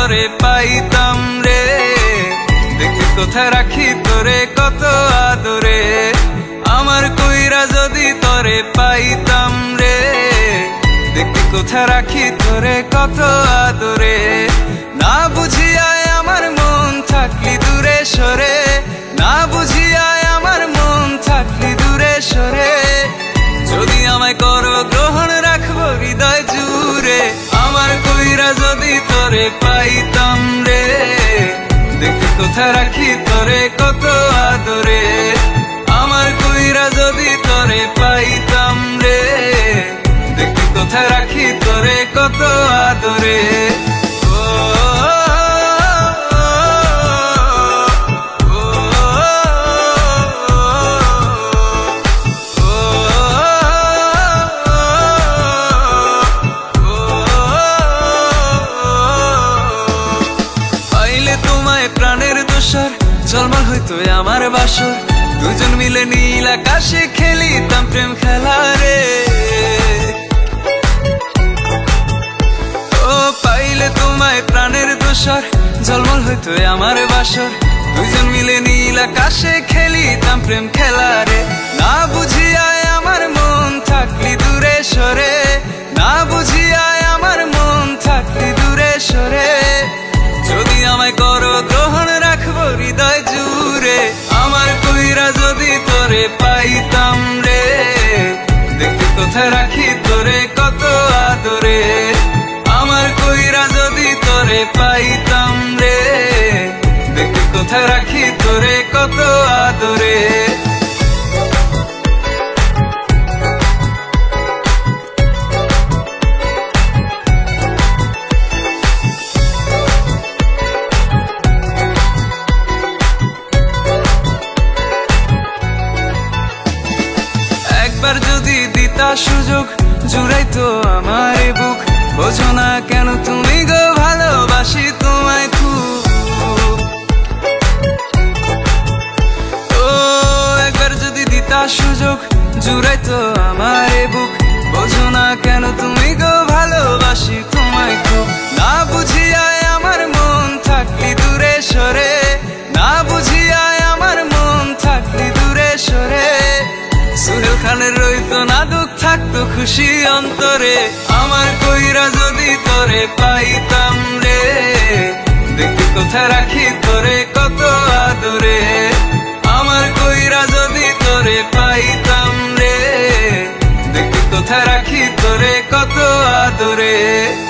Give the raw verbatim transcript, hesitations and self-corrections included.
তরে পাইতাম রে, দেখতে কোথায় রাখি তোরে কত আদরে। আমার কইরা যদি তরে পাইতাম রে, দেখতে কোথায় রাখি তোরে কত আদরে। না বুঝিয়ায় আমার মন থাকলি দূরে সরে, না বুঝিয়ায় আমার মন থাকলি দূরে সরে। যদি আমায় করো গ্রহণ রাখবো হৃদয় জুড়ে, আমার কইরা যদি তোরে পাইতাম রে, দেখতে কোথায় রাখি তোরে কত আদরে। আমার কইরা যদি তোরে পাইতাম রে, দেখতে কোথায় রাখি তোরে কত আদরে। প্রাণের দোসর জলমল হইতো আমার বাসর, দুজন মিলে নীল আকাশে খেলিতাম প্রেম খেলা রে। ও পাইলে তোমায় প্রাণের দোসর জলমল হইতো আমার বাসর, দুজন মিলে নীল আকাশে খেলিতাম প্রেম খেলা রে। না বুঝিয়ায় আমার মন থাকলি দূরে সরে, না বুঝিয়ায় আমার মন থাকলি দূরে সরে। যদি আমায় করো গ্রহণ রাখবো হৃদয় জুড়ে, আমার কইরা যদি তোরে পাইতাম রে, দেখতে কোথায় রাখি তোরে কত আদরে। আমার কইরা যদি তোরে পাইতাম রে, দেখতে কোথায় রাখি তোরে কত আদরে। একবার যদি দিতা সুযোগ জুড়াইতো আমার বুক, বোঝো না কেন তুমি গো ভালোবাসি তোমায় খুব। ও একবার যদি দিতা সুযোগ জুড়াইতো আমার বুক, বোঝো না কেন তুমি গো ভালোবাসি তোমায় খুব। না বুঝিয়ায় আমার মন থাকলি দূরে সরে, না বুঝিয়ায় আমার মন থাকলি দূরে সরে। সোহেল খানের রইতো না দুঃখ থাকতো খুশি অন্তরে, আমার কইরা যদি তোরে পাইতাম রে, দেখতে কোথায় রাখি তোরে কত আদরে। আমার কইরা যদি তোরে পাইতাম রে, দেখতে কোথায় রাখি তোরে কত আদরে।